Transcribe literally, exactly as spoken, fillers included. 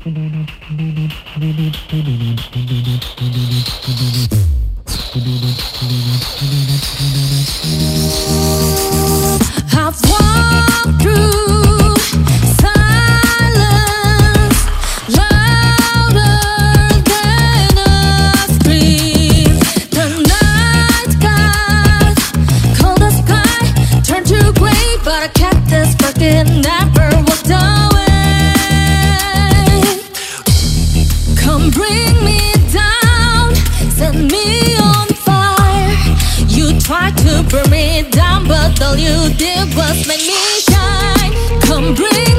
I've walked through silence louder than a scream. The night got cold as sky, turned to gray, but I kept this fucking never walked away. Come bring me down, set me on fire. You tried to burn me down, but all you did was make me shine. Come bring